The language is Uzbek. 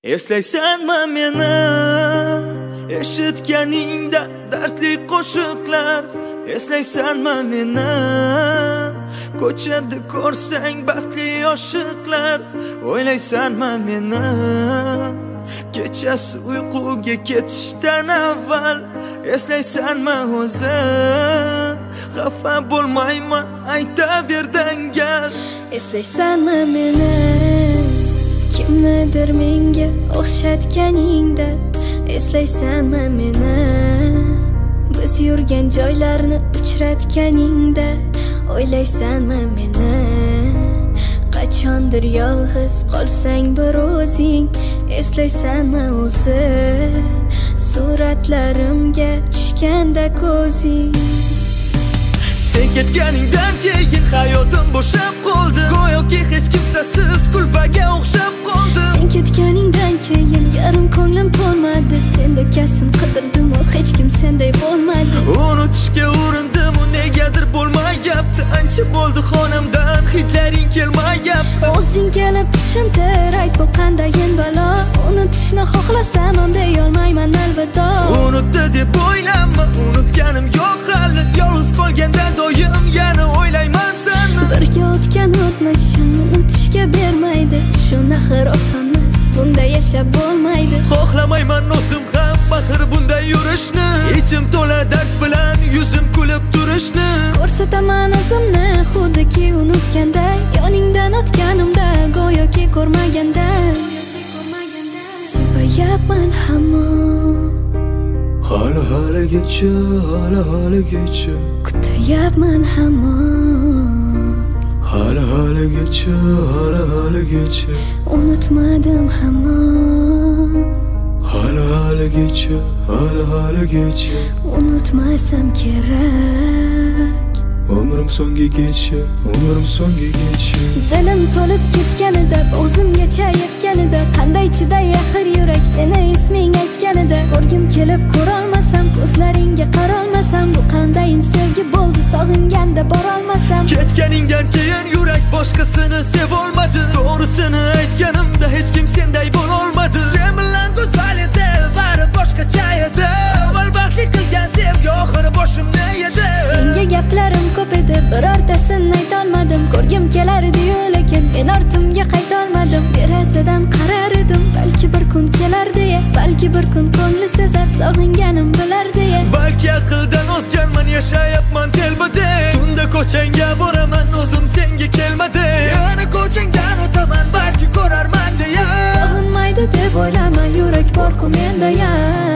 Eslaysanmi meni eshitganingda dardli qo'shiqlar? Eslaysanmi meni ko'chada ko'rsang baxtli oshiqlar? O'ylaysanmi meni kechasi uyquga ketishdan avval? Eslaysanmi o'zi xafa bo'lmayman aytaver dangal? Eslaysanmi meni kimnidir menga o'xshatganingda? Eslaysanmi meni biz yurgan joylarni uchratganingda? O'ylaysanmi meni qachondir yolg'iz qolsang bir o'zing? Eslaysanmi o'zi suratlarimga tushganda ko'zing? Sen ketganingdan keyin hayotim bo'shab qoldi, go'yoki hech kimsasiz kulbaga o'xshab qoldi. Sen ketganingdan keyin yarim ko'nglim to'lmadi, sendek kasin qidirdim, hech kim senday bo'lmadi. Unutishga urindim, negadir bo'lmayapti. Ancha bo'ldi xonamdan hidlaring kelmayapti. O'zing kelib tushuntir, ayt bu qandayin balo. Unutishni xohlasam ham deyolmayman alvido. Unutdi deb o'ylama, unutganim yo'q hali. Yolg'iz qolganda doim yana o'ylayman seni. Birga o'tgan o'tmishim unutishga bermaydi. Shu axir osonmas, bunda yashab bo'lmaydi. Xohlamayman o'zim ham axir bunday yurishni. Ichim to'la dard bilan yuzim kulib turishni. Ko'rsataman o'zimni xuddiki unutganday, yoningdan o'tganimda go'yoki ko'rmaganday. Sevayapman hamon haligacha, haligacha kutayapman hamon haligacha, haligacha unutmadim hamon haligacha, haligacha unutmasam kerak. Umrim so'ngigacha, umrim so'ngigacha. Dilim to'lib ketganida, o'zimgacha yetganida, qanday chiday axir yurak seni isming aytganida? Ko'rgim kelib ko'rolmasam, ko'zlaringga qarolmasam, bu qanday sevgi bo'ldi sog'inganda borolmasam? Ketganingdan keyin yurak boshqasini sevolmadi. To'g'risini aytganimda hech kim senday bo'lolmadi. Sen bilan go'zal edi, bari boshqacha edi. Avval baxtli qilgan sevgi oxiri boshimni yedi. Senga gaplarim ko'p edi, birortasini aytolmadim. Ko'rgim kelardi-yu, lekin men ortimga qaytolmadim. Derazadan qarar edim, balki bir kun kelar deya, balki bir kun ko'ngli sezar, sog'inganim bilar deya. Balki aqldan ozganman, yashayapman telbada. Tunda ko'changga boraman, o'zim senga kelmadi. Yana ko'changdan o'taman, balki ko'rarman deya. Sog'inmaydi deb o'ylama, yurak bor-ku menda ya.